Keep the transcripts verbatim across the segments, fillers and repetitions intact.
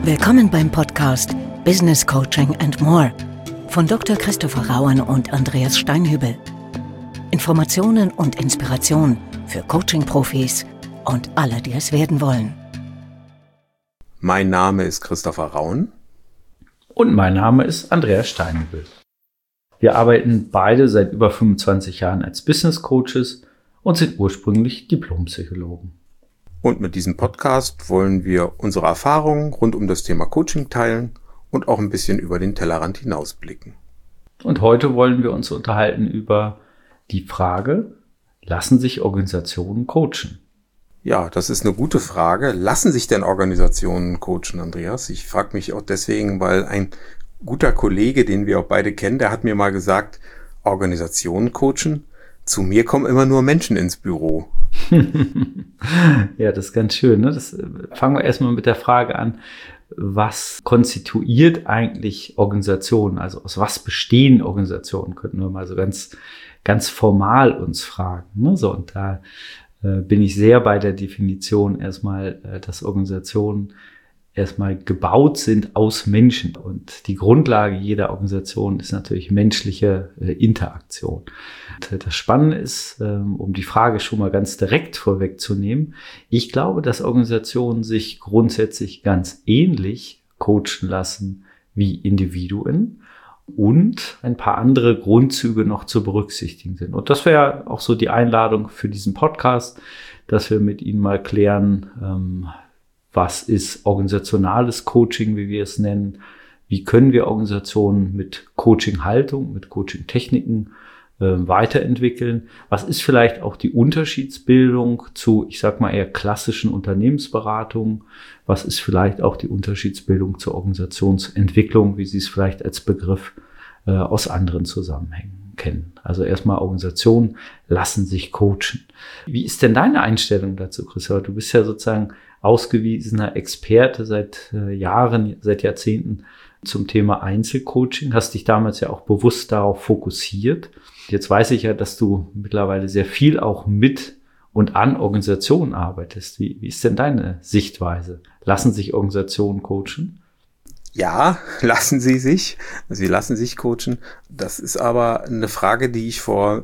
Willkommen beim Podcast Business Coaching and More von Doktor Christopher Rauen und Andreas Steinhübel. Informationen und Inspiration für Coaching-Profis und alle, die es werden wollen. Mein Name ist Christopher Rauen. Und mein Name ist Andreas Steinhübel. Wir arbeiten beide seit über fünfundzwanzig Jahren als Business Coaches und sind ursprünglich Diplompsychologen. Und mit diesem Podcast wollen wir unsere Erfahrungen rund um das Thema Coaching teilen und auch ein bisschen über den Tellerrand hinausblicken. Und heute wollen wir uns unterhalten über die Frage, lassen sich Organisationen coachen? Ja, das ist eine gute Frage. Lassen sich denn Organisationen coachen, Andreas? Ich frage mich auch deswegen, weil ein guter Kollege, den wir auch beide kennen, der hat mir mal gesagt, Organisationen coachen? Zu mir kommen immer nur Menschen ins Büro. Ja, das ist ganz schön. Ne? Das, fangen wir erstmal mit der Frage an, was konstituiert eigentlich Organisationen? Also aus was bestehen Organisationen? Könnten wir mal so ganz, ganz formal uns fragen. Ne? So, und da äh, bin ich sehr bei der Definition erstmal, äh, dass Organisationen erstmal gebaut sind aus Menschen. Und die Grundlage jeder Organisation ist natürlich menschliche äh, Interaktion. Und, äh, das Spannende ist, ähm, um die Frage schon mal ganz direkt vorwegzunehmen, ich glaube, dass Organisationen sich grundsätzlich ganz ähnlich coachen lassen wie Individuen und ein paar andere Grundzüge noch zu berücksichtigen sind. Und das wäre auch so die Einladung für diesen Podcast, dass wir mit Ihnen mal klären, ähm, was ist organisationales Coaching, wie wir es nennen? Wie können wir Organisationen mit Coaching-Haltung, mit Coaching-Techniken äh, weiterentwickeln? Was ist vielleicht auch die Unterschiedsbildung zu, ich sag mal, eher klassischen Unternehmensberatungen? Was ist vielleicht auch die Unterschiedsbildung zur Organisationsentwicklung, wie Sie es vielleicht als Begriff äh, aus anderen Zusammenhängen kennen? Also erstmal, Organisationen lassen sich coachen. Wie ist denn deine Einstellung dazu, Christopher? Du bist ja sozusagen ausgewiesener Experte seit äh, Jahren, seit Jahrzehnten zum Thema Einzelcoaching, hast dich damals ja auch bewusst darauf fokussiert. Jetzt weiß ich ja, dass du mittlerweile sehr viel auch mit und an Organisationen arbeitest. Wie, wie ist denn deine Sichtweise? Lassen sich Organisationen coachen? Ja, lassen sie sich. Sie lassen sich coachen. Das ist aber eine Frage, die ich vor,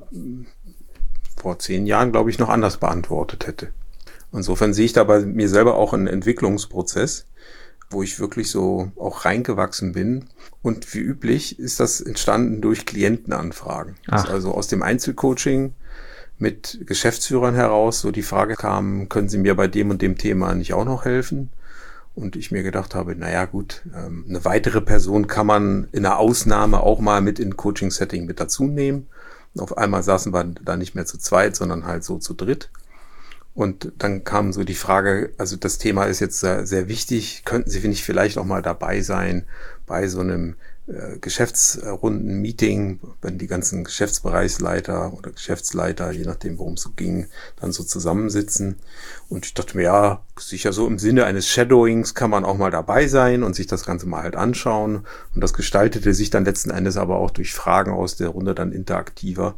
vor zehn Jahren, glaube ich, noch anders beantwortet hätte. Insofern sehe ich da bei mir selber auch einen Entwicklungsprozess, wo ich wirklich so auch reingewachsen bin. Und wie üblich ist das entstanden durch Klientenanfragen. Dass also aus dem Einzelcoaching mit Geschäftsführern heraus so die Frage kam, können Sie mir bei dem und dem Thema nicht auch noch helfen? Und ich mir gedacht habe, naja gut, eine weitere Person kann man in einer Ausnahme auch mal mit in Coaching-Setting mit dazu nehmen. Und auf einmal saßen wir da nicht mehr zu zweit, sondern halt so zu dritt. Und dann kam so die Frage, also das Thema ist jetzt sehr, sehr wichtig, könnten Sie nicht vielleicht auch mal dabei sein bei so einem äh, Geschäftsrunden-Meeting, wenn die ganzen Geschäftsbereichsleiter oder Geschäftsleiter, je nachdem worum es so ging, dann so zusammensitzen. Und ich dachte mir, ja, sicher so im Sinne eines Shadowings kann man auch mal dabei sein und sich das Ganze mal halt anschauen. Und das gestaltete sich dann letzten Endes aber auch durch Fragen aus der Runde dann interaktiver.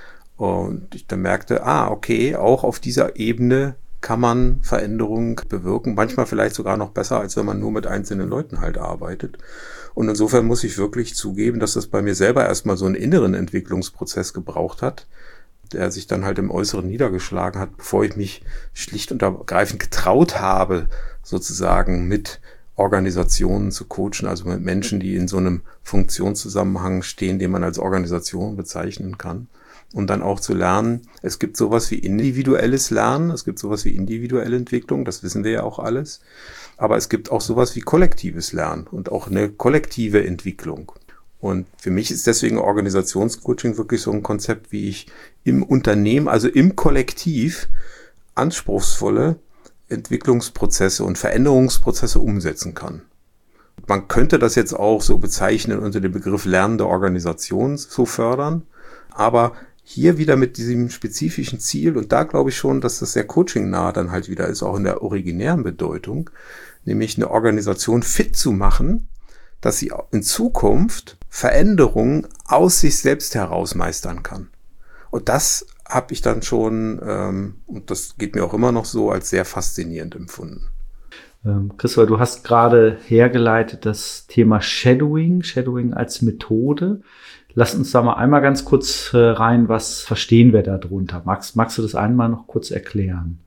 Und ich dann merkte, ah, okay, auch auf dieser Ebene kann man Veränderungen bewirken. Manchmal vielleicht sogar noch besser, als wenn man nur mit einzelnen Leuten halt arbeitet. Und insofern muss ich wirklich zugeben, dass das bei mir selber erstmal so einen inneren Entwicklungsprozess gebraucht hat, der sich dann halt im Äußeren niedergeschlagen hat, bevor ich mich schlicht und ergreifend getraut habe, sozusagen mit Organisationen zu coachen, also mit Menschen, die in so einem Funktionszusammenhang stehen, den man als Organisation bezeichnen kann. Und dann auch zu lernen, es gibt sowas wie individuelles Lernen, es gibt sowas wie individuelle Entwicklung, das wissen wir ja auch alles. Aber es gibt auch sowas wie kollektives Lernen und auch eine kollektive Entwicklung. Und für mich ist deswegen Organisationscoaching wirklich so ein Konzept, wie ich im Unternehmen, also im Kollektiv, anspruchsvolle Entwicklungsprozesse und Veränderungsprozesse umsetzen kann. Man könnte das jetzt auch so bezeichnen unter dem Begriff lernende Organisation so fördern, aber hier wieder mit diesem spezifischen Ziel, und da glaube ich schon, dass das sehr coachingnah dann halt wieder ist, auch in der originären Bedeutung, nämlich eine Organisation fit zu machen, dass sie in Zukunft Veränderungen aus sich selbst heraus meistern kann. Und das habe ich dann schon, ähm, und das geht mir auch immer noch so, als sehr faszinierend empfunden. Ähm, Christopher, du hast gerade hergeleitet das Thema Shadowing, Shadowing als Methode. Lass uns da mal einmal ganz kurz äh, rein, was verstehen wir da drunter? Magst, magst du das einmal noch kurz erklären?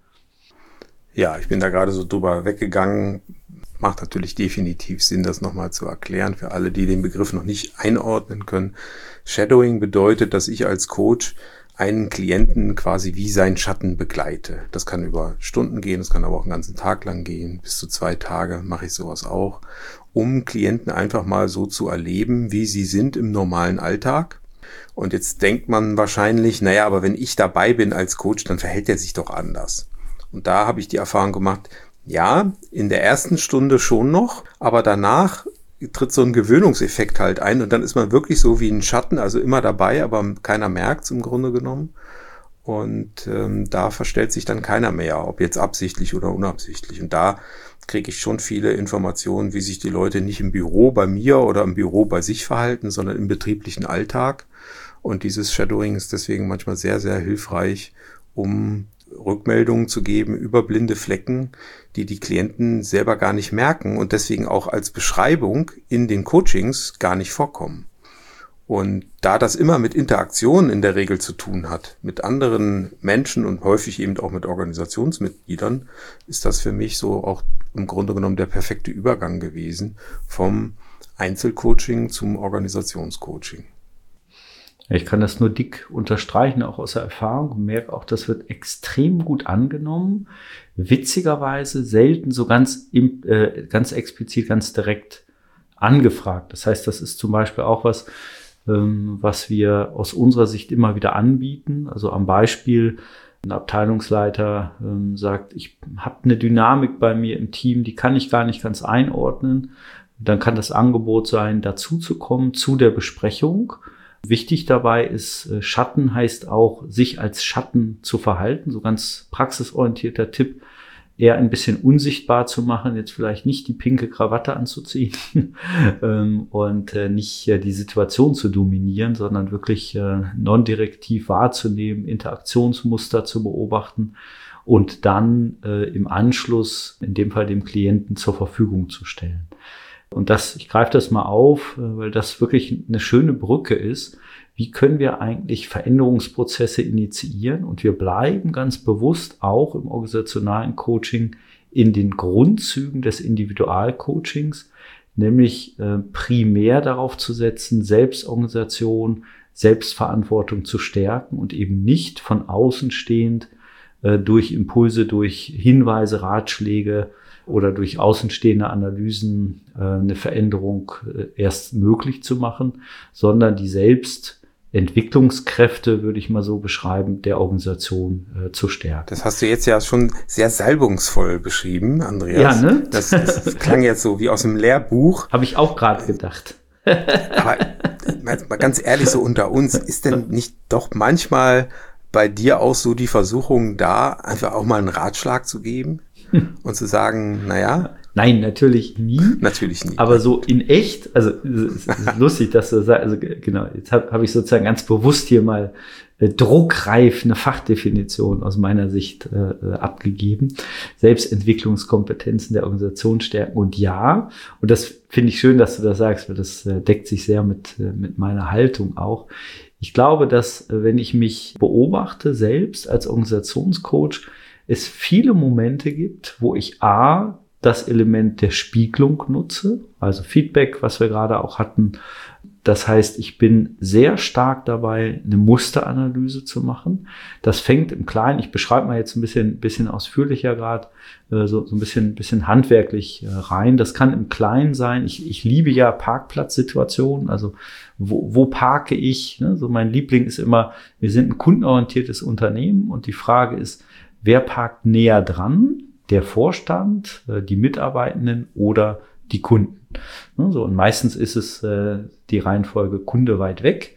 Ja, ich bin da gerade so drüber weggegangen. Macht natürlich definitiv Sinn, das nochmal zu erklären für alle, die den Begriff noch nicht einordnen können. Shadowing bedeutet, dass ich als Coach einen Klienten quasi wie seinen Schatten begleite. Das kann über Stunden gehen, das kann aber auch einen ganzen Tag lang gehen. Bis zu zwei Tage mache ich sowas auch, um Klienten einfach mal so zu erleben, wie sie sind im normalen Alltag. Und jetzt denkt man wahrscheinlich, naja, aber wenn ich dabei bin als Coach, dann verhält er sich doch anders. Und da habe ich die Erfahrung gemacht, ja, in der ersten Stunde schon noch, aber danach tritt so ein Gewöhnungseffekt halt ein und dann ist man wirklich so wie ein Schatten, also immer dabei, aber keiner merkt es im Grunde genommen. Und ähm, da verstellt sich dann keiner mehr, ob jetzt absichtlich oder unabsichtlich. Und da kriege ich schon viele Informationen, wie sich die Leute nicht im Büro bei mir oder im Büro bei sich verhalten, sondern im betrieblichen Alltag. Und dieses Shadowing ist deswegen manchmal sehr, sehr hilfreich, um Rückmeldungen zu geben über blinde Flecken, die die Klienten selber gar nicht merken und deswegen auch als Beschreibung in den Coachings gar nicht vorkommen. Und da das immer mit Interaktion in der Regel zu tun hat, mit anderen Menschen und häufig eben auch mit Organisationsmitgliedern, ist das für mich so auch im Grunde genommen der perfekte Übergang gewesen vom Einzelcoaching zum Organisationscoaching. Ich kann das nur dick unterstreichen, auch aus der Erfahrung. Ich merke auch, das wird extrem gut angenommen. Witzigerweise selten so ganz, äh, ganz explizit, ganz direkt angefragt. Das heißt, das ist zum Beispiel auch was, ähm, was wir aus unserer Sicht immer wieder anbieten. Also am Beispiel, ein Abteilungsleiter ähm, sagt, ich habe eine Dynamik bei mir im Team, die kann ich gar nicht ganz einordnen. Dann kann das Angebot sein, dazu zu kommen zu der Besprechung. Wichtig dabei ist, Schatten heißt auch, sich als Schatten zu verhalten. So ganz praxisorientierter Tipp, eher ein bisschen unsichtbar zu machen, jetzt vielleicht nicht die pinke Krawatte anzuziehen und nicht die Situation zu dominieren, sondern wirklich non-direktiv wahrzunehmen, Interaktionsmuster zu beobachten und dann im Anschluss, in dem Fall dem Klienten, zur Verfügung zu stellen. Und das, ich greife das mal auf, weil das wirklich eine schöne Brücke ist. Wie können wir eigentlich Veränderungsprozesse initiieren? Und wir bleiben ganz bewusst auch im organisationalen Coaching in den Grundzügen des Individualcoachings, nämlich äh, primär darauf zu setzen, Selbstorganisation, Selbstverantwortung zu stärken und eben nicht von außen stehend äh, durch Impulse, durch Hinweise, Ratschläge oder durch außenstehende Analysen äh, eine Veränderung äh, erst möglich zu machen, sondern die Selbstentwicklungskräfte, würde ich mal so beschreiben, der Organisation äh, zu stärken. Das hast du jetzt ja schon sehr salbungsvoll beschrieben, Andreas. Ja, ne? Das, das, das klang jetzt so wie aus dem Lehrbuch. Habe ich auch gerade gedacht. Aber mal ganz ehrlich, so unter uns, ist denn nicht doch manchmal bei dir auch so die Versuchung da, einfach auch mal einen Ratschlag zu geben? Und zu sagen, naja. Nein, natürlich nie. Natürlich nie. Aber so in echt, also es ist lustig, dass du sagst, also genau, jetzt habe hab ich sozusagen ganz bewusst hier mal äh, druckreif eine Fachdefinition aus meiner Sicht äh, abgegeben. Selbstentwicklungskompetenzen der Organisation stärken. Und ja, und das finde ich schön, dass du das sagst, weil das äh, deckt sich sehr mit, äh, mit meiner Haltung auch. Ich glaube, dass äh, wenn ich mich beobachte, selbst als Organisationscoach, es viele Momente gibt, wo ich A, das Element der Spiegelung nutze, also Feedback, was wir gerade auch hatten. Das heißt, ich bin sehr stark dabei, eine Musteranalyse zu machen. Das fängt im Kleinen, ich beschreibe mal jetzt ein bisschen, bisschen ausführlicher gerade, äh, so, so ein bisschen, bisschen handwerklich äh, rein. Das kann im Kleinen sein. Ich, ich liebe ja Parkplatzsituationen, also wo, wo parke ich? Ne? So mein Liebling ist immer, wir sind ein kundenorientiertes Unternehmen und die Frage ist, wer parkt näher dran? Der Vorstand, die Mitarbeitenden oder die Kunden? So, und meistens ist es äh, die Reihenfolge Kunde weit weg,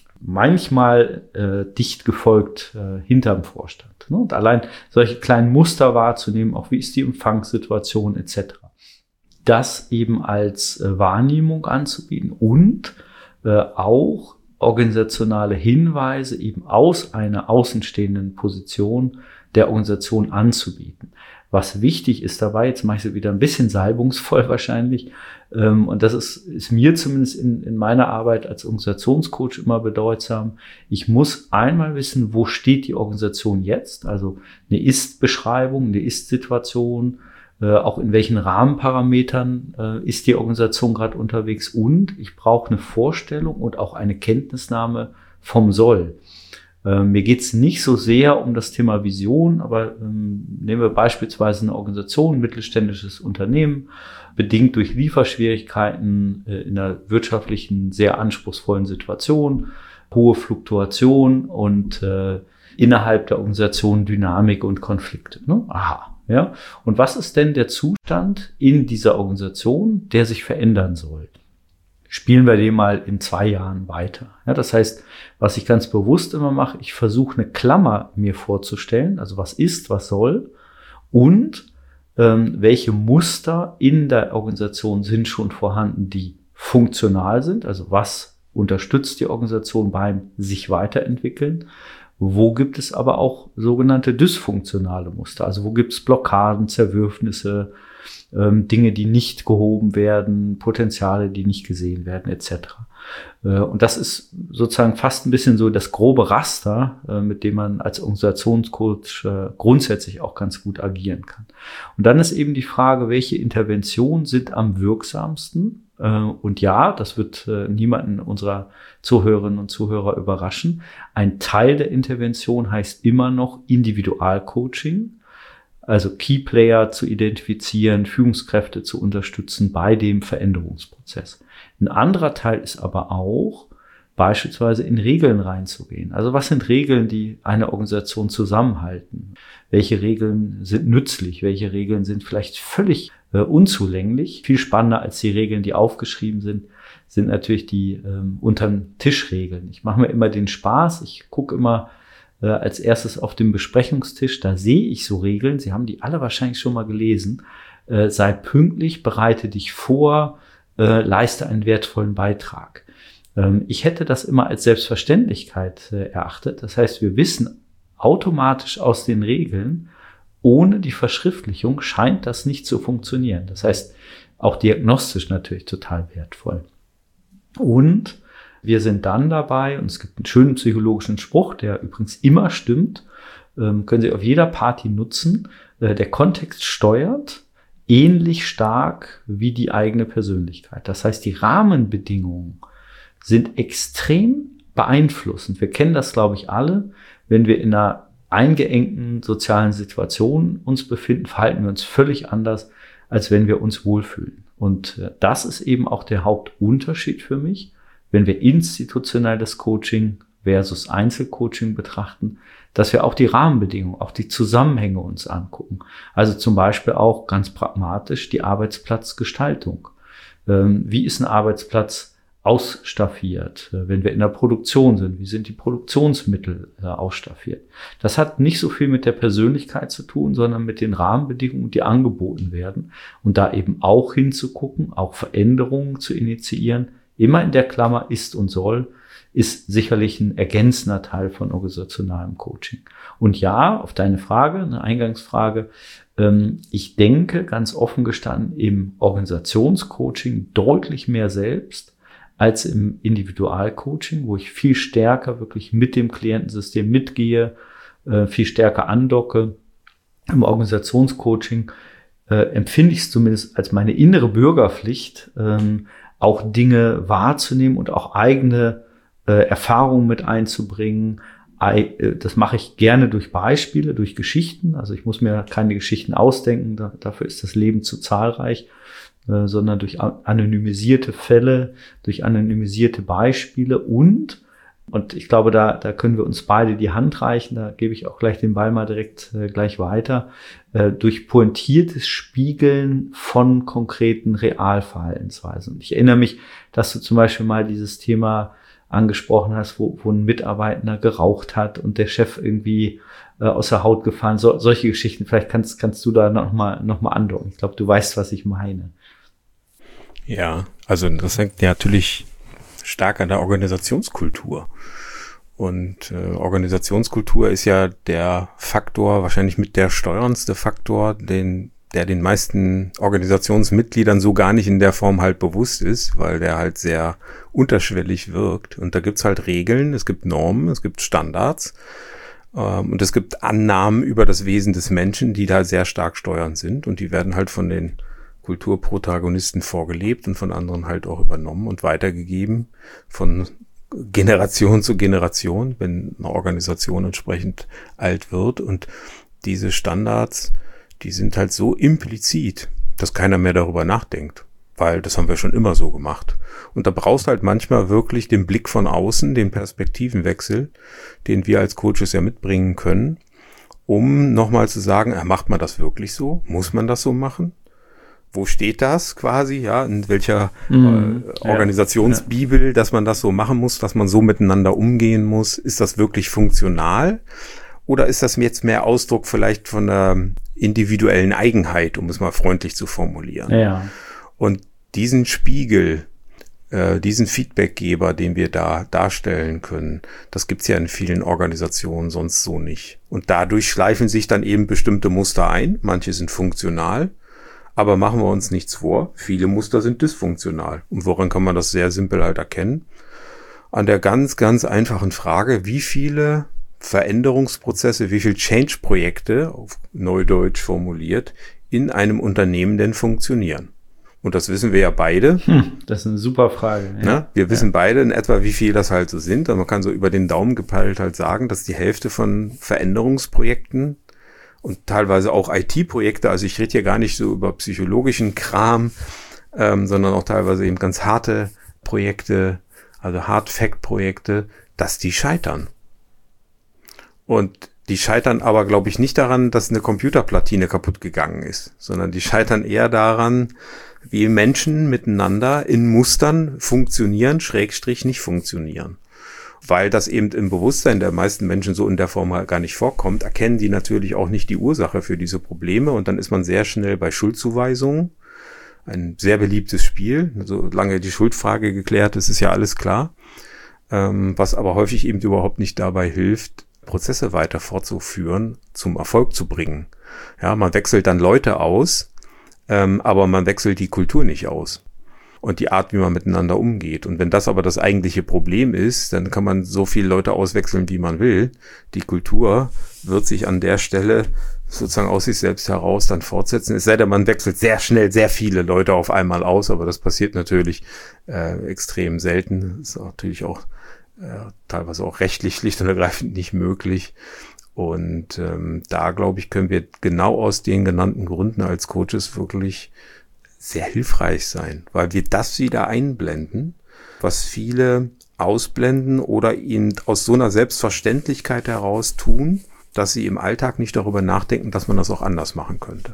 manchmal äh, dicht gefolgt äh, hinterm Vorstand. Ne? Und allein solche kleinen Muster wahrzunehmen, auch wie ist die Empfangssituation et cetera. Das eben als äh, Wahrnehmung anzubieten und äh, auch organisationale Hinweise eben aus einer außenstehenden Position der Organisation anzubieten. Was wichtig ist dabei, jetzt mache ich es wieder ein bisschen salbungsvoll wahrscheinlich, ähm, und das ist, ist mir zumindest in, in meiner Arbeit als Organisationscoach immer bedeutsam. Ich muss einmal wissen, wo steht die Organisation jetzt, also eine Ist-Beschreibung, eine Ist-Situation, äh, auch in welchen Rahmenparametern äh, ist die Organisation gerade unterwegs, und ich brauche eine Vorstellung und auch eine Kenntnisnahme vom Soll. Ähm, mir geht es nicht so sehr um das Thema Vision, aber ähm, nehmen wir beispielsweise eine Organisation, ein mittelständisches Unternehmen, bedingt durch Lieferschwierigkeiten äh, in einer wirtschaftlichen, sehr anspruchsvollen Situation, hohe Fluktuation und äh, innerhalb der Organisation Dynamik und Konflikte. Ne? Aha, ja. Und was ist denn der Zustand in dieser Organisation, der sich verändern soll? Spielen wir den mal in zwei Jahren weiter. Ja, das heißt, was ich ganz bewusst immer mache, ich versuche eine Klammer mir vorzustellen, also was ist, was soll, und ähm, welche Muster in der Organisation sind schon vorhanden, die funktional sind, also was unterstützt die Organisation beim sich weiterentwickeln. Wo gibt es aber auch sogenannte dysfunktionale Muster, also wo gibt es Blockaden, Zerwürfnisse, Ähm, Dinge, die nicht gehoben werden, Potenziale, die nicht gesehen werden, et cetera. Äh, und das ist sozusagen fast ein bisschen so das grobe Raster, äh, mit dem man als Organisationscoach äh, grundsätzlich auch ganz gut agieren kann. Und dann ist eben die Frage, welche Interventionen sind am wirksamsten? Äh, und ja, das wird äh, niemanden unserer Zuhörerinnen und Zuhörer überraschen. Ein Teil der Intervention heißt immer noch Individualcoaching. Also Keyplayer zu identifizieren, Führungskräfte zu unterstützen bei dem Veränderungsprozess. Ein anderer Teil ist aber auch, beispielsweise in Regeln reinzugehen. Also was sind Regeln, die eine Organisation zusammenhalten? Welche Regeln sind nützlich? Welche Regeln sind vielleicht völlig äh, unzulänglich? Viel spannender als die Regeln, die aufgeschrieben sind, sind natürlich die ähm, unterm Tischregeln. Ich mache mir immer den Spaß, ich gucke immer äh, als erstes auf dem Besprechungstisch, da sehe ich so Regeln, Sie haben die alle wahrscheinlich schon mal gelesen, äh, sei pünktlich, bereite dich vor, äh, leiste einen wertvollen Beitrag. Ähm, ich hätte das immer als Selbstverständlichkeit äh, erachtet, das heißt, wir wissen automatisch aus den Regeln, ohne die Verschriftlichung scheint das nicht zu funktionieren. Das heißt, auch diagnostisch natürlich total wertvoll. Und wir sind dann dabei, und es gibt einen schönen psychologischen Spruch, der übrigens immer stimmt, ähm, können Sie auf jeder Party nutzen, äh, der Kontext steuert ähnlich stark wie die eigene Persönlichkeit. Das heißt, die Rahmenbedingungen sind extrem beeinflussend. Wir kennen das, glaube ich, alle. Wenn wir in einer eingeengten sozialen Situation uns befinden, verhalten wir uns völlig anders, als wenn wir uns wohlfühlen. Und äh, das ist eben auch der Hauptunterschied für mich, wenn wir institutionelles Coaching versus Einzelcoaching betrachten, dass wir auch die Rahmenbedingungen, auch die Zusammenhänge uns angucken. Also zum Beispiel auch ganz pragmatisch die Arbeitsplatzgestaltung. Ähm, wie ist ein Arbeitsplatz ausstaffiert? Wenn wir in der Produktion sind, wie sind die Produktionsmittel äh, ausstaffiert? Das hat nicht so viel mit der Persönlichkeit zu tun, sondern mit den Rahmenbedingungen, die angeboten werden. Und da eben auch hinzugucken, auch Veränderungen zu initiieren, immer in der Klammer ist und soll, ist sicherlich ein ergänzender Teil von organisationalem Coaching. Und ja, auf deine Frage, eine Eingangsfrage, ähm, ich denke ganz offen gestanden im Organisationscoaching deutlich mehr selbst als im Individualcoaching, wo ich viel stärker wirklich mit dem Klientensystem mitgehe, äh, viel stärker andocke. Im Organisationscoaching äh, empfinde ich es zumindest als meine innere Bürgerpflicht, ähm, auch Dinge wahrzunehmen und auch eigene äh, Erfahrungen mit einzubringen. I, äh, das mache ich gerne durch Beispiele, durch Geschichten. Also ich muss mir keine Geschichten ausdenken, da, dafür ist das Leben zu zahlreich, äh, sondern durch anonymisierte Fälle, durch anonymisierte Beispiele und, und ich glaube, da, da können wir uns beide die Hand reichen, da gebe ich auch gleich den Ball mal direkt äh, gleich weiter, äh, durch pointiertes Spiegeln von konkreten Realverhaltensweisen. Und ich erinnere mich, dass du zum Beispiel mal dieses Thema angesprochen hast, wo, wo ein Mitarbeiter geraucht hat und der Chef irgendwie äh, aus der Haut gefahren. So, solche Geschichten, vielleicht kannst, kannst du da nochmal noch mal andocken. Ich glaube, du weißt, was ich meine. Ja, also das hängt ja natürlich stark an der Organisationskultur. Und äh, Organisationskultur ist ja der Faktor, wahrscheinlich mit der steuerndste Faktor, den der den meisten Organisationsmitgliedern so gar nicht in der Form halt bewusst ist, weil der halt sehr unterschwellig wirkt. Und da gibt's halt Regeln, es gibt Normen, es gibt Standards ähm, und es gibt Annahmen über das Wesen des Menschen, die da sehr stark steuernd sind. Und die werden halt von den Kulturprotagonisten vorgelebt und von anderen halt auch übernommen und weitergegeben von Generation zu Generation, wenn eine Organisation entsprechend alt wird. Und diese Standards, die sind halt so implizit, dass keiner mehr darüber nachdenkt, weil das haben wir schon immer so gemacht. Und da brauchst halt manchmal wirklich den Blick von außen, den Perspektivenwechsel, den wir als Coaches ja mitbringen können, um nochmal zu sagen, äh, macht man das wirklich so? Muss man das so machen? Wo steht das quasi, ja, in welcher mm, äh, Organisationsbibel, ja. dass man das so machen muss, dass man so miteinander umgehen muss? Ist das wirklich funktional? Oder ist das jetzt mehr Ausdruck vielleicht von der individuellen Eigenheit, um es mal freundlich zu formulieren? Ja. Und diesen Spiegel, äh, diesen Feedbackgeber, den wir da darstellen können, das gibt's ja in vielen Organisationen sonst so nicht. Und dadurch schleifen sich dann eben bestimmte Muster ein. Manche sind funktional, aber machen wir uns nichts vor. Viele Muster sind dysfunktional. Und woran kann man das sehr simpel halt erkennen? An der ganz, ganz einfachen Frage, wie viele Veränderungsprozesse, wie viel Change-Projekte, auf Neudeutsch formuliert, in einem Unternehmen denn funktionieren. Und das wissen wir ja beide. Hm, das ist eine super Frage. Ja. Na, wir wissen ja. beide in etwa, wie viel das halt so sind. Und man kann so über den Daumen gepeilt halt sagen, dass die Hälfte von Veränderungsprojekten und teilweise auch I T-Projekte, also ich rede hier gar nicht so über psychologischen Kram, ähm, sondern auch teilweise eben ganz harte Projekte, also Hard-Fact-Projekte, dass die scheitern. Und die scheitern aber, glaube ich, nicht daran, dass eine Computerplatine kaputt gegangen ist, sondern die scheitern eher daran, wie Menschen miteinander in Mustern funktionieren, Schrägstrich nicht funktionieren. Weil das eben im Bewusstsein der meisten Menschen so in der Form halt gar nicht vorkommt, erkennen die natürlich auch nicht die Ursache für diese Probleme und dann ist man sehr schnell bei Schuldzuweisungen. Ein sehr beliebtes Spiel. Solange die Schuldfrage geklärt ist, ist ja alles klar. Ähm, was aber häufig eben überhaupt nicht dabei hilft, Prozesse weiter fortzuführen, zum Erfolg zu bringen. Ja, man wechselt dann Leute aus, ähm, aber man wechselt die Kultur nicht aus und die Art, wie man miteinander umgeht. Und wenn das aber das eigentliche Problem ist, dann kann man so viele Leute auswechseln, wie man will. Die Kultur wird sich an der Stelle sozusagen aus sich selbst heraus dann fortsetzen. Es sei denn, man wechselt sehr schnell sehr viele Leute auf einmal aus, aber das passiert natürlich äh, extrem selten. Das ist natürlich auch äh, teilweise auch rechtlich schlicht und ergreifend nicht möglich. Und ähm, da, glaube ich, können wir genau aus den genannten Gründen als Coaches wirklich sehr hilfreich sein, weil wir das wieder einblenden, was viele ausblenden oder ihnen aus so einer Selbstverständlichkeit heraus tun, dass sie im Alltag nicht darüber nachdenken, dass man das auch anders machen könnte.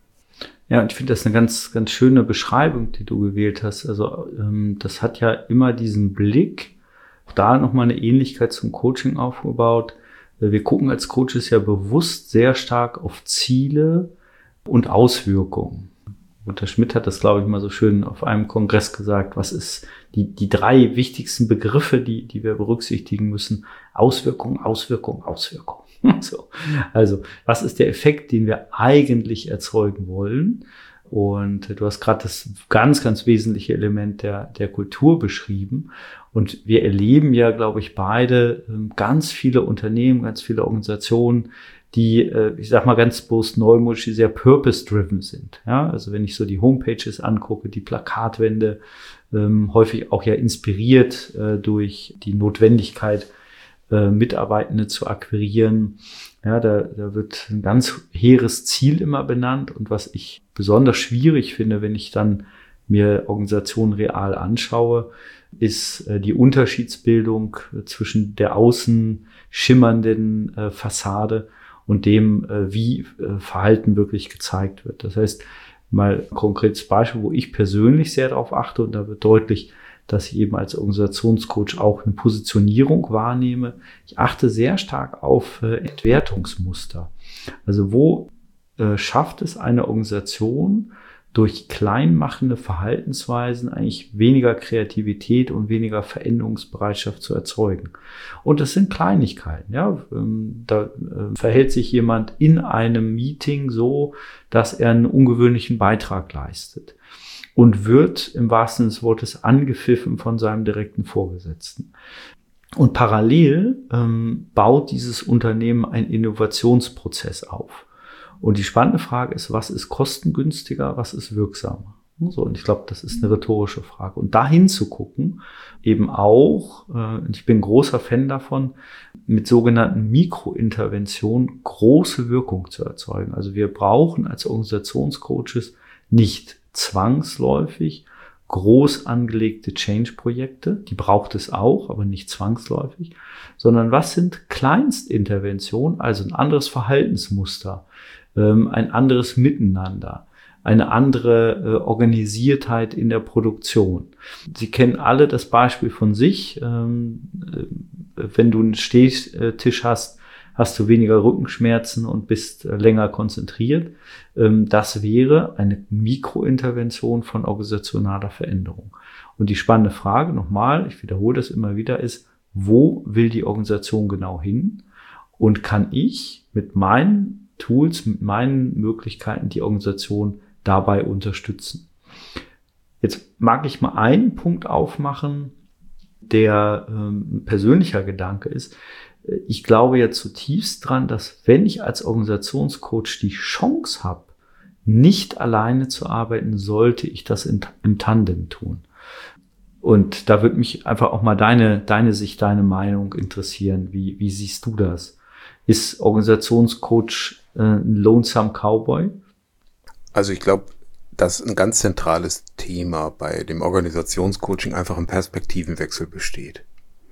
Ja, und ich finde das eine ganz, ganz schöne Beschreibung, die du gewählt hast. Also ähm, das hat ja immer diesen Blick, da nochmal eine Ähnlichkeit zum Coaching aufgebaut. Wir gucken als Coaches ja bewusst sehr stark auf Ziele und Auswirkungen. Gunter Schmidt hat das, glaube ich, mal so schön auf einem Kongress gesagt. Was ist die, die drei wichtigsten Begriffe, die, die wir berücksichtigen müssen? Auswirkung, Auswirkung, Auswirkung. So. Also, was ist der Effekt, den wir eigentlich erzeugen wollen? Und du hast gerade das ganz, ganz wesentliche Element der, der Kultur beschrieben. Und wir erleben ja, glaube ich, beide ganz viele Unternehmen, ganz viele Organisationen, die, ich sag mal ganz bewusst neumodisch, sehr purpose-driven sind. Ja, also wenn ich so die Homepages angucke, die Plakatwände, ähm, häufig auch ja inspiriert äh, durch die Notwendigkeit, äh, Mitarbeitende zu akquirieren. Ja, da, da wird ein ganz hehres Ziel immer benannt. Und was ich besonders schwierig finde, wenn ich dann mir Organisationen real anschaue, ist äh, die Unterschiedsbildung äh, zwischen der außen schimmernden äh, Fassade und dem, äh, wie äh, Verhalten wirklich gezeigt wird. Das heißt, mal ein konkretes Beispiel, wo ich persönlich sehr darauf achte, und da wird deutlich, dass ich eben als Organisationscoach auch eine Positionierung wahrnehme. Ich achte sehr stark auf äh, Entwertungsmuster. Also wo äh, schafft es eine Organisation, durch kleinmachende Verhaltensweisen eigentlich weniger Kreativität und weniger Veränderungsbereitschaft zu erzeugen. Und das sind Kleinigkeiten. Ja, da verhält sich jemand in einem Meeting so, dass er einen ungewöhnlichen Beitrag leistet und wird im wahrsten Sinne des Wortes angepfiffen von seinem direkten Vorgesetzten. Und parallel ähm, baut dieses Unternehmen einen Innovationsprozess auf. Und die spannende Frage ist, was ist kostengünstiger, was ist wirksamer? So, und ich glaube, das ist eine rhetorische Frage. Und dahin zu gucken, eben auch, äh, ich bin großer Fan davon, mit sogenannten Mikrointerventionen große Wirkung zu erzeugen. Also wir brauchen als Organisationscoaches nicht zwangsläufig groß angelegte Change-Projekte, die braucht es auch, aber nicht zwangsläufig, sondern was sind Kleinstinterventionen, also ein anderes Verhaltensmuster, ein anderes Miteinander, eine andere äh, Organisiertheit in der Produktion. Sie kennen alle das Beispiel von sich. Ähm, äh, wenn du einen Stehtisch hast, hast du weniger Rückenschmerzen und bist äh, länger konzentriert. Ähm, das wäre eine Mikrointervention von organisationaler Veränderung. Und die spannende Frage, nochmal, ich wiederhole das immer wieder, ist, wo will die Organisation genau hin? Und kann ich mit meinen Tools, mit meinen Möglichkeiten die Organisation dabei unterstützen. Jetzt mag ich mal einen Punkt aufmachen, der ähm, ein persönlicher Gedanke ist. Ich glaube ja zutiefst dran, dass wenn ich als Organisationscoach die Chance habe, nicht alleine zu arbeiten, sollte ich das in, im Tandem tun. Und da würde mich einfach auch mal deine, deine Sicht, deine Meinung interessieren. Wie, wie siehst du das? Ist Organisationscoach äh, ein Lonesome Cowboy? Also ich glaube, dass ein ganz zentrales Thema bei dem Organisationscoaching einfach ein Perspektivenwechsel besteht.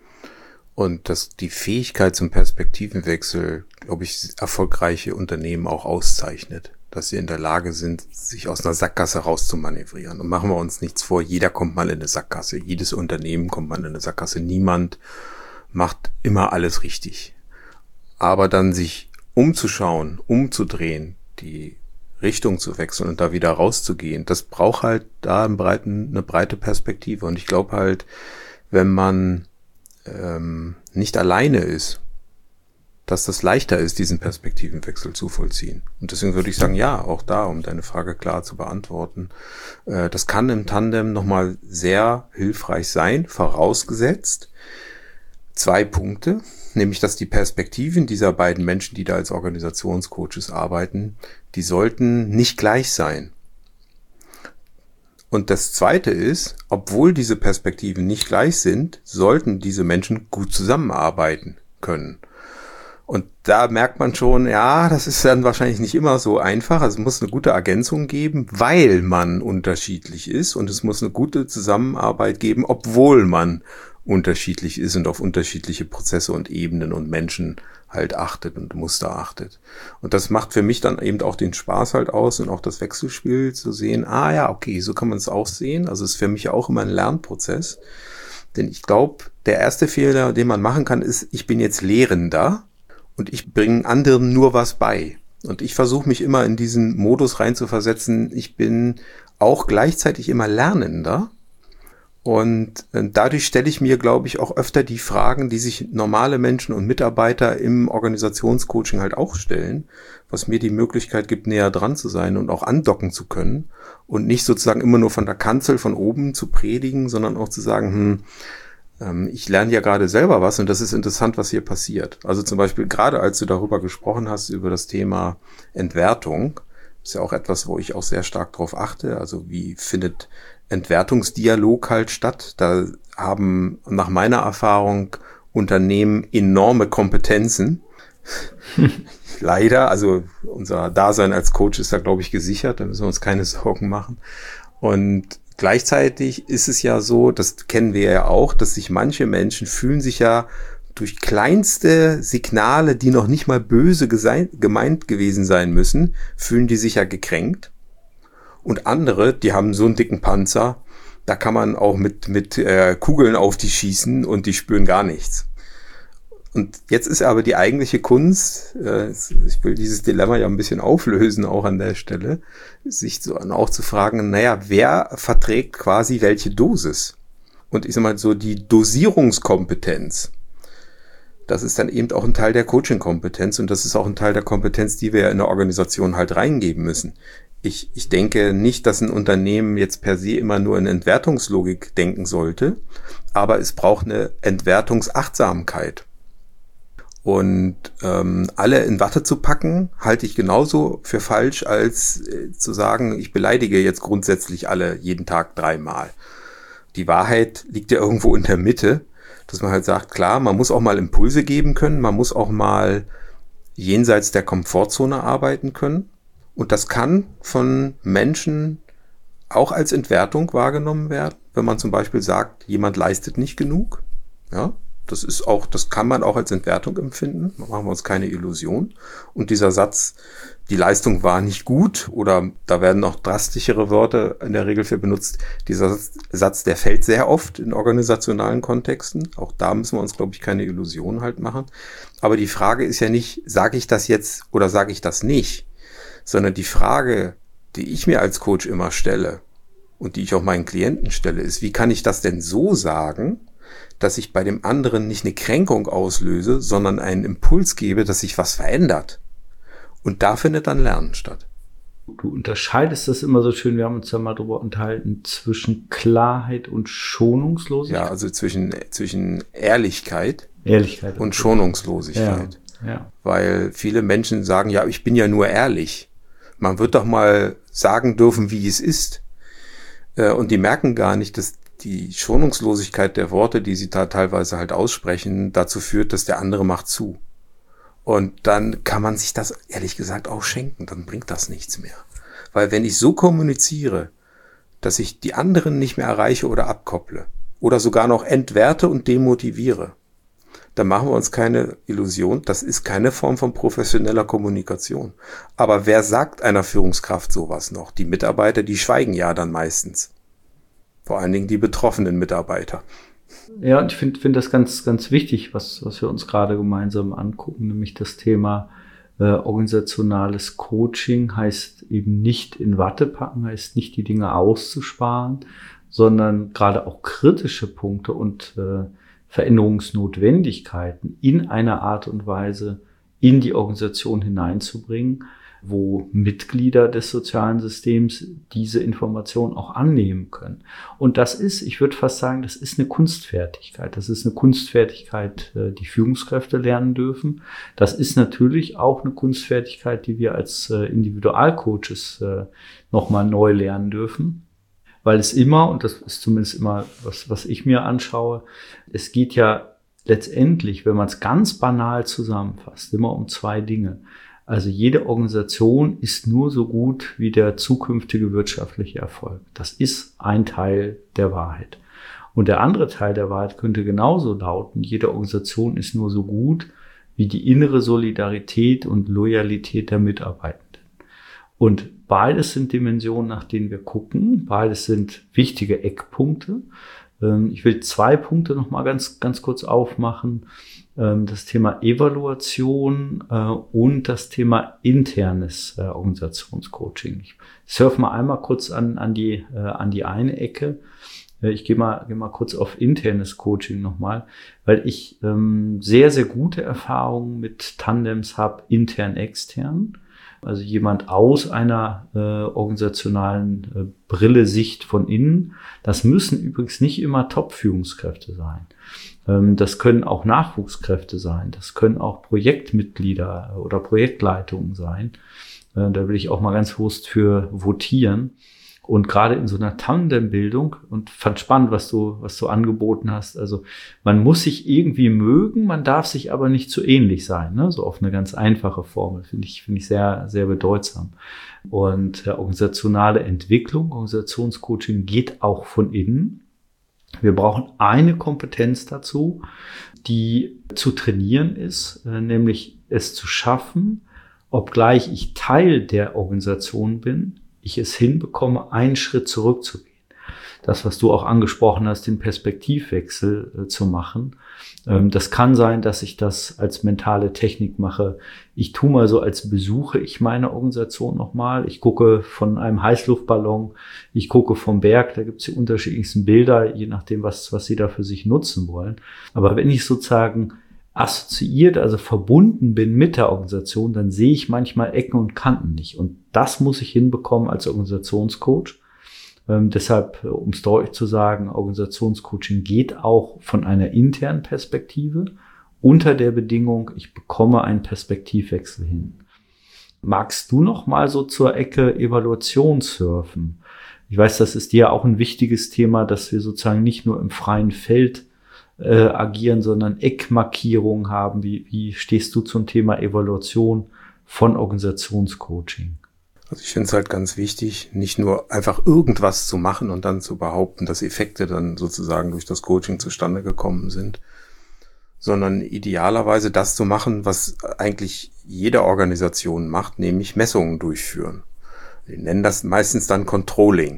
Und dass die Fähigkeit zum Perspektivenwechsel, glaube ich, erfolgreiche Unternehmen auch auszeichnet. Dass sie in der Lage sind, sich aus einer Sackgasse rauszumanövrieren. Und machen wir uns nichts vor, jeder kommt mal in eine Sackgasse. Jedes Unternehmen kommt mal in eine Sackgasse. Niemand macht immer alles richtig. Aber dann sich umzuschauen, umzudrehen, die Richtung zu wechseln und da wieder rauszugehen, das braucht halt da einen breiten, eine breite Perspektive. Und ich glaube halt, wenn man ähm, nicht alleine ist, dass das leichter ist, diesen Perspektivenwechsel zu vollziehen. Und deswegen würde ich sagen, ja, auch da, um deine Frage klar zu beantworten, äh, das kann im Tandem nochmal sehr hilfreich sein, vorausgesetzt zwei Punkte, nämlich dass die Perspektiven dieser beiden Menschen, die da als Organisationscoaches arbeiten, die sollten nicht gleich sein. Und das Zweite ist, obwohl diese Perspektiven nicht gleich sind, sollten diese Menschen gut zusammenarbeiten können. Und da merkt man schon, ja, das ist dann wahrscheinlich nicht immer so einfach. Also es muss eine gute Ergänzung geben, weil man unterschiedlich ist. Und es muss eine gute Zusammenarbeit geben, obwohl man unterschiedlich ist und auf unterschiedliche Prozesse und Ebenen und Menschen halt achtet und Muster achtet. Und das macht für mich dann eben auch den Spaß halt aus und auch das Wechselspiel zu sehen, ah ja, okay, so kann man es auch sehen. Also es ist für mich auch immer ein Lernprozess. Denn ich glaube, der erste Fehler, den man machen kann, ist, ich bin jetzt Lehrender und ich bringe anderen nur was bei. Und ich versuche mich immer in diesen Modus reinzuversetzen, ich bin auch gleichzeitig immer Lernender. Und dadurch stelle ich mir, glaube ich, auch öfter die Fragen, die sich normale Menschen und Mitarbeiter im Organisationscoaching halt auch stellen, was mir die Möglichkeit gibt, näher dran zu sein und auch andocken zu können und nicht sozusagen immer nur von der Kanzel von oben zu predigen, sondern auch zu sagen, hm, ähm, ich lerne ja gerade selber was und das ist interessant, was hier passiert. Also zum Beispiel gerade als du darüber gesprochen hast, über das Thema Entwertung, ist ja auch etwas, wo ich auch sehr stark drauf achte. Also wie findet Entwertungsdialog halt statt? Da haben nach meiner Erfahrung Unternehmen enorme Kompetenzen. Leider, also unser Dasein als Coach ist da, glaube ich, gesichert. Da müssen wir uns keine Sorgen machen. Und gleichzeitig ist es ja so, das kennen wir ja auch, dass sich manche Menschen fühlen sich ja durch kleinste Signale, die noch nicht mal böse gemeint gewesen sein müssen, fühlen die sich ja gekränkt. Und andere, die haben so einen dicken Panzer, da kann man auch mit mit äh, Kugeln auf die schießen und die spüren gar nichts. Und jetzt ist aber die eigentliche Kunst, äh, ich will dieses Dilemma ja ein bisschen auflösen, auch an der Stelle, sich so auch zu fragen, naja, wer verträgt quasi welche Dosis? Und ich sag mal so, die Dosierungskompetenz, das ist dann eben auch ein Teil der Coaching-Kompetenz und das ist auch ein Teil der Kompetenz, die wir in der Organisation halt reingeben müssen. Ich, ich denke nicht, dass ein Unternehmen jetzt per se immer nur in Entwertungslogik denken sollte, aber es braucht eine Entwertungsachtsamkeit. Und ähm, alle in Watte zu packen, halte ich genauso für falsch, als äh, zu sagen, ich beleidige jetzt grundsätzlich alle jeden Tag dreimal. Die Wahrheit liegt ja irgendwo in der Mitte, dass man halt sagt, klar, man muss auch mal Impulse geben können, man muss auch mal jenseits der Komfortzone arbeiten können. Und das kann von Menschen auch als Entwertung wahrgenommen werden, wenn man zum Beispiel sagt, jemand leistet nicht genug. Ja, das ist auch, das kann man auch als Entwertung empfinden. Da machen wir uns keine Illusion. Und dieser Satz, die Leistung war nicht gut, oder da werden noch drastischere Wörter in der Regel für benutzt. Dieser Satz, der fällt sehr oft in organisationalen Kontexten. Auch da müssen wir uns, glaube ich, keine Illusionen halt machen. Aber die Frage ist ja nicht, sage ich das jetzt oder sage ich das nicht? Sondern die Frage, die ich mir als Coach immer stelle und die ich auch meinen Klienten stelle, ist, wie kann ich das denn so sagen, dass ich bei dem anderen nicht eine Kränkung auslöse, sondern einen Impuls gebe, dass sich was verändert. Und da findet dann Lernen statt. Du unterscheidest das immer so schön, wir haben uns ja mal darüber unterhalten, zwischen Klarheit und Schonungslosigkeit. Ja, also zwischen, zwischen Ehrlichkeit, Ehrlichkeit und Schonungslosigkeit. Ja, ja. Weil viele Menschen sagen, ja, ich bin ja nur ehrlich. Man wird doch mal sagen dürfen, wie es ist. Und die merken gar nicht, dass die Schonungslosigkeit der Worte, die sie da teilweise halt aussprechen, dazu führt, dass der andere macht zu. Und dann kann man sich das ehrlich gesagt auch schenken, dann bringt das nichts mehr. Weil wenn ich so kommuniziere, dass ich die anderen nicht mehr erreiche oder abkopple oder sogar noch entwerte und demotiviere, dann machen wir uns keine Illusion, das ist keine Form von professioneller Kommunikation. Aber wer sagt einer Führungskraft sowas noch? Die Mitarbeiter, die schweigen ja dann meistens. Vor allen Dingen die betroffenen Mitarbeiter. Ja, und ich finde find das ganz, ganz wichtig, was, was wir uns gerade gemeinsam angucken, nämlich das Thema äh, organisationales Coaching heißt eben nicht in Watte packen, heißt nicht die Dinge auszusparen, sondern gerade auch kritische Punkte und äh, Veränderungsnotwendigkeiten in einer Art und Weise in die Organisation hineinzubringen, wo Mitglieder des sozialen Systems diese Information auch annehmen können. Und das ist, ich würde fast sagen, das ist eine Kunstfertigkeit. Das ist eine Kunstfertigkeit, die Führungskräfte lernen dürfen. Das ist natürlich auch eine Kunstfertigkeit, die wir als Individualcoaches nochmal neu lernen dürfen. Weil es immer, und das ist zumindest immer was, was ich mir anschaue, es geht ja letztendlich, wenn man es ganz banal zusammenfasst, immer um zwei Dinge. Also jede Organisation ist nur so gut wie der zukünftige wirtschaftliche Erfolg. Das ist ein Teil der Wahrheit. Und der andere Teil der Wahrheit könnte genauso lauten, jede Organisation ist nur so gut wie die innere Solidarität und Loyalität der Mitarbeitenden. Und beides sind Dimensionen, nach denen wir gucken. Beides sind wichtige Eckpunkte. Ich will zwei Punkte noch mal ganz, ganz kurz aufmachen. Das Thema Evaluation und das Thema internes Organisationscoaching. Ich surfe mal einmal kurz an, an, die, an die eine Ecke. Ich gehe mal, gehe mal kurz auf internes Coaching nochmal, weil ich sehr, sehr gute Erfahrungen mit Tandems habe, intern, extern. Also jemand aus einer äh, organisationalen äh, Brille, Sicht von innen. Das müssen übrigens nicht immer Top-Führungskräfte sein. Ähm, das können auch Nachwuchskräfte sein. Das können auch Projektmitglieder oder Projektleitungen sein. Äh, da will ich auch mal ganz bewusst für votieren. Und gerade in so einer Tandembildung, und fand spannend, was du, was du angeboten hast. Also man muss sich irgendwie mögen, man darf sich aber nicht zu ähnlich sein, ne? So auf eine ganz einfache Formel, finde ich, finde ich sehr, sehr bedeutsam. Und äh, organisationale Entwicklung, Organisationscoaching geht auch von innen. Wir brauchen eine Kompetenz dazu, die zu trainieren ist, äh, nämlich es zu schaffen, obgleich ich Teil der Organisation bin, ich es hinbekomme, einen Schritt zurückzugehen. das, was du auch angesprochen hast, den Perspektivwechsel äh, zu machen. Ähm, das kann sein, dass ich das als mentale Technik mache. Ich tue mal so, als besuche ich meine Organisation nochmal. Ich gucke von einem Heißluftballon, ich gucke vom Berg, da gibt es die unterschiedlichsten Bilder, je nachdem, was, was sie da für sich nutzen wollen. Aber wenn ich sozusagen assoziiert, also verbunden bin mit der Organisation, dann sehe ich manchmal Ecken und Kanten nicht. Und das muss ich hinbekommen als Organisationscoach. Ähm, deshalb, um es deutlich zu sagen, Organisationscoaching geht auch von einer internen Perspektive unter der Bedingung, ich bekomme einen Perspektivwechsel hin. Magst du noch mal so zur Ecke Evaluation surfen? Ich weiß, das ist dir auch ein wichtiges Thema, dass wir sozusagen nicht nur im freien Feld Äh, agieren, sondern Eckmarkierungen haben. Wie, wie stehst du zum Thema Evaluation von Organisationscoaching? Also ich finde es halt ganz wichtig, nicht nur einfach irgendwas zu machen und dann zu behaupten, dass Effekte dann sozusagen durch das Coaching zustande gekommen sind, sondern idealerweise das zu machen, was eigentlich jede Organisation macht, nämlich Messungen durchführen. Wir nennen das meistens dann Controlling.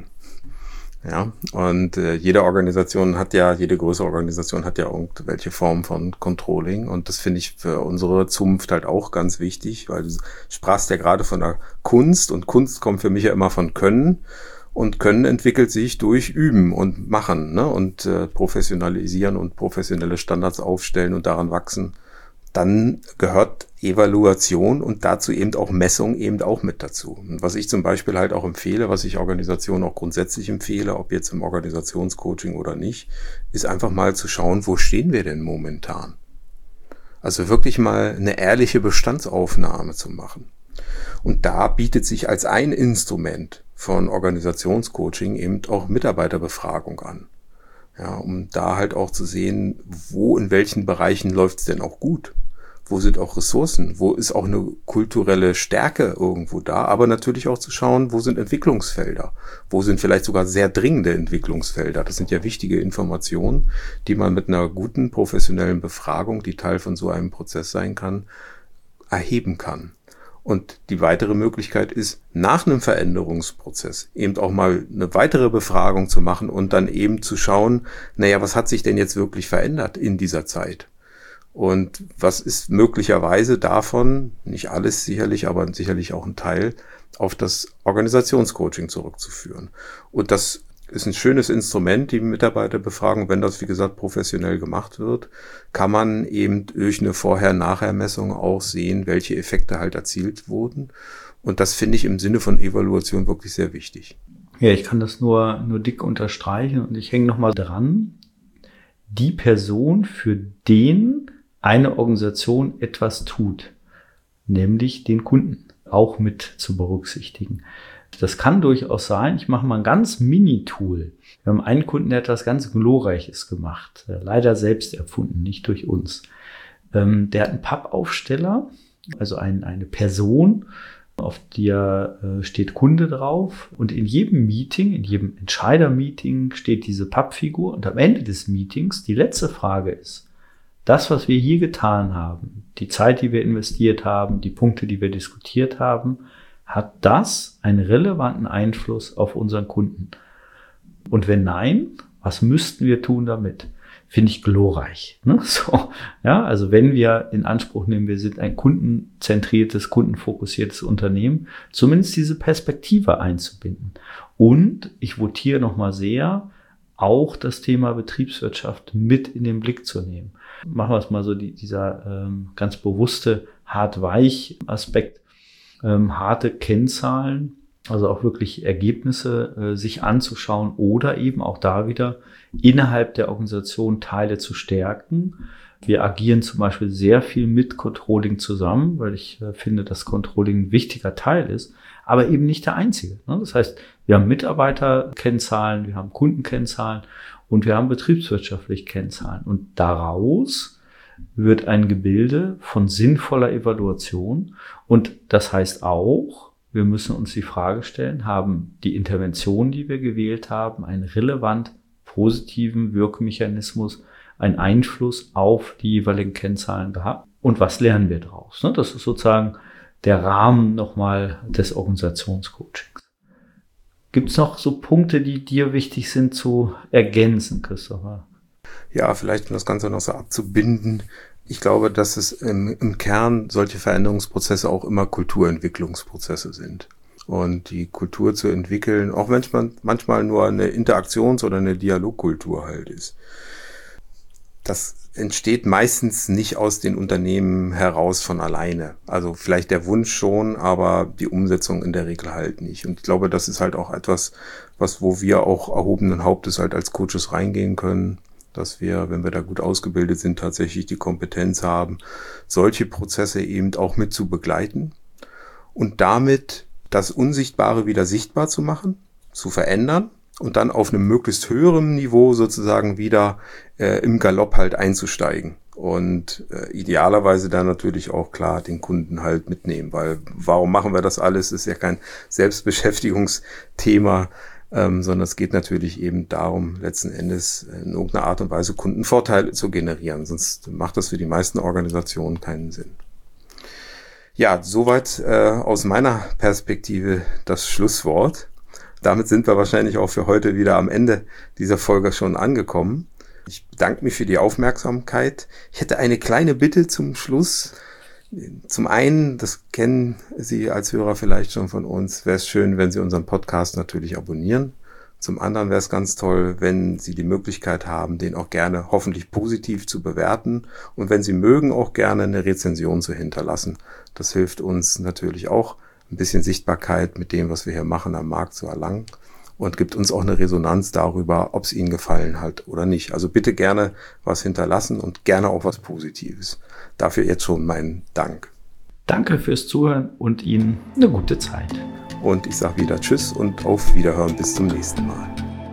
Ja, und äh, jede Organisation hat ja, jede größere Organisation hat ja irgendwelche Form von Controlling, und das finde ich für unsere Zunft halt auch ganz wichtig, weil du sprachst ja gerade von der Kunst, und Kunst kommt für mich ja immer von Können, und Können entwickelt sich durch Üben und Machen, ne, und äh, professionalisieren und professionelle Standards aufstellen und daran wachsen. Dann gehört Evaluation und dazu eben auch Messung eben auch mit dazu. Und was ich zum Beispiel halt auch empfehle, was ich Organisationen auch grundsätzlich empfehle, ob jetzt im Organisationscoaching oder nicht, ist einfach mal zu schauen, wo stehen wir denn momentan? Also wirklich mal eine ehrliche Bestandsaufnahme zu machen. Und da bietet sich als ein Instrument von Organisationscoaching eben auch Mitarbeiterbefragung an. Ja, um da halt auch zu sehen, wo, in welchen Bereichen läuft es denn auch gut? Wo sind auch Ressourcen? Wo ist auch eine kulturelle Stärke irgendwo da? Aber natürlich auch zu schauen, wo sind Entwicklungsfelder? Wo sind vielleicht sogar sehr dringende Entwicklungsfelder? Das sind ja wichtige Informationen, die man mit einer guten professionellen Befragung, die Teil von so einem Prozess sein kann, erheben kann. Und die weitere Möglichkeit ist, nach einem Veränderungsprozess eben auch mal eine weitere Befragung zu machen und dann eben zu schauen, naja, was hat sich denn jetzt wirklich verändert in dieser Zeit? Und was ist möglicherweise davon, nicht alles sicherlich, aber sicherlich auch ein Teil, auf das Organisationscoaching zurückzuführen. Und das ist ein schönes Instrument, die Mitarbeiterbefragung. Wenn das, wie gesagt, professionell gemacht wird, kann man eben durch eine Vorher-Nachher-Messung auch sehen, welche Effekte halt erzielt wurden. Und das finde ich im Sinne von Evaluation wirklich sehr wichtig. Ja, ich kann das nur, nur dick unterstreichen, und ich hänge nochmal dran. Die Person, für den eine Organisation etwas tut, nämlich den Kunden, auch mit zu berücksichtigen. Das kann durchaus sein, ich mache mal ein ganz Mini-Tool. Wir haben einen Kunden, der hat was ganz Glorreiches gemacht, leider selbst erfunden, nicht durch uns. Der hat einen Pappaufsteller, also ein, eine Person, auf der steht Kunde drauf, und in jedem Meeting, in jedem Entscheider-Meeting steht diese Pappfigur, und am Ende des Meetings, die letzte Frage ist: Das, was wir hier getan haben, die Zeit, die wir investiert haben, die Punkte, die wir diskutiert haben, hat das einen relevanten Einfluss auf unseren Kunden? Und wenn nein, was müssten wir tun damit? Finde ich glorreich. Ne? So, ja, also wenn wir in Anspruch nehmen, wir sind ein kundenzentriertes, kundenfokussiertes Unternehmen, zumindest diese Perspektive einzubinden. Und ich votiere nochmal sehr, auch das Thema Betriebswirtschaft mit in den Blick zu nehmen. Machen wir es mal so, die, dieser ähm, ganz bewusste Hart-Weich-Aspekt, ähm, harte Kennzahlen, also auch wirklich Ergebnisse äh, sich anzuschauen oder eben auch da wieder innerhalb der Organisation Teile zu stärken. Wir agieren zum Beispiel sehr viel mit Controlling zusammen, weil ich äh, finde, dass Controlling ein wichtiger Teil ist, aber eben nicht der einzige. Ne? Das heißt, wir haben Mitarbeiterkennzahlen, wir haben Kundenkennzahlen und wir haben betriebswirtschaftliche Kennzahlen. Und daraus wird ein Gebilde von sinnvoller Evaluation. Und das heißt auch, wir müssen uns die Frage stellen, haben die Interventionen, die wir gewählt haben, einen relevant positiven Wirkmechanismus, einen Einfluss auf die jeweiligen Kennzahlen gehabt? Und was lernen wir daraus? Das ist sozusagen der Rahmen nochmal des Organisationscoachings. Gibt es noch so Punkte, die dir wichtig sind zu ergänzen, Christopher? Ja, vielleicht um das Ganze noch so abzubinden. Ich glaube, dass es im, im Kern solche Veränderungsprozesse auch immer Kulturentwicklungsprozesse sind. Und die Kultur zu entwickeln, auch wenn man manchmal nur eine Interaktions- oder eine Dialogkultur halt ist. Das entsteht meistens nicht aus den Unternehmen heraus von alleine. Also vielleicht der Wunsch schon, aber die Umsetzung in der Regel halt nicht. Und ich glaube, das ist halt auch etwas, was, wo wir auch erhobenen Hauptes halt als Coaches reingehen können, dass wir, wenn wir da gut ausgebildet sind, tatsächlich die Kompetenz haben, solche Prozesse eben auch mit zu begleiten und damit das Unsichtbare wieder sichtbar zu machen, zu verändern und dann auf einem möglichst höheren Niveau sozusagen wieder äh, im Galopp halt einzusteigen und äh, idealerweise dann natürlich auch klar den Kunden halt mitnehmen, weil warum machen wir das alles? Ist ja kein Selbstbeschäftigungsthema, ähm, sondern es geht natürlich eben darum, letzten Endes in irgendeiner Art und Weise Kundenvorteile zu generieren, sonst macht das für die meisten Organisationen keinen Sinn. Ja, soweit äh, aus meiner Perspektive das Schlusswort. Damit sind wir wahrscheinlich auch für heute wieder am Ende dieser Folge schon angekommen. Ich bedanke mich für die Aufmerksamkeit. Ich hätte eine kleine Bitte zum Schluss. Zum einen, das kennen Sie als Hörer vielleicht schon von uns, wäre es schön, wenn Sie unseren Podcast natürlich abonnieren. Zum anderen wäre es ganz toll, wenn Sie die Möglichkeit haben, den auch gerne hoffentlich positiv zu bewerten und wenn Sie mögen, auch gerne eine Rezension zu hinterlassen. Das hilft uns natürlich auch, ein bisschen Sichtbarkeit mit dem, was wir hier machen, am Markt zu erlangen und gibt uns auch eine Resonanz darüber, ob es Ihnen gefallen hat oder nicht. Also bitte gerne was hinterlassen und gerne auch was Positives. Dafür jetzt schon meinen Dank. Danke fürs Zuhören und Ihnen eine gute Zeit. Und ich sage wieder Tschüss und auf Wiederhören bis zum nächsten Mal.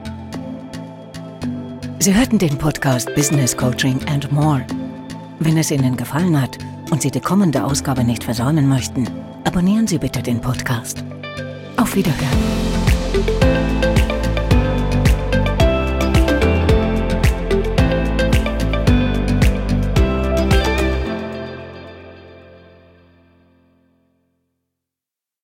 Sie hörten den Podcast Business Coaching and More. Wenn es Ihnen gefallen hat und Sie die kommende Ausgabe nicht versäumen möchten, abonnieren Sie bitte den Podcast. Auf Wiederhören.